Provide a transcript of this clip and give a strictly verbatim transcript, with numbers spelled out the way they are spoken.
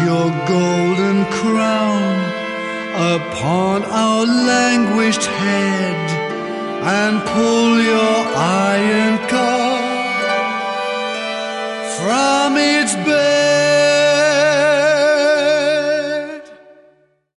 your golden crown upon our languished head, and pull your iron car from its bed.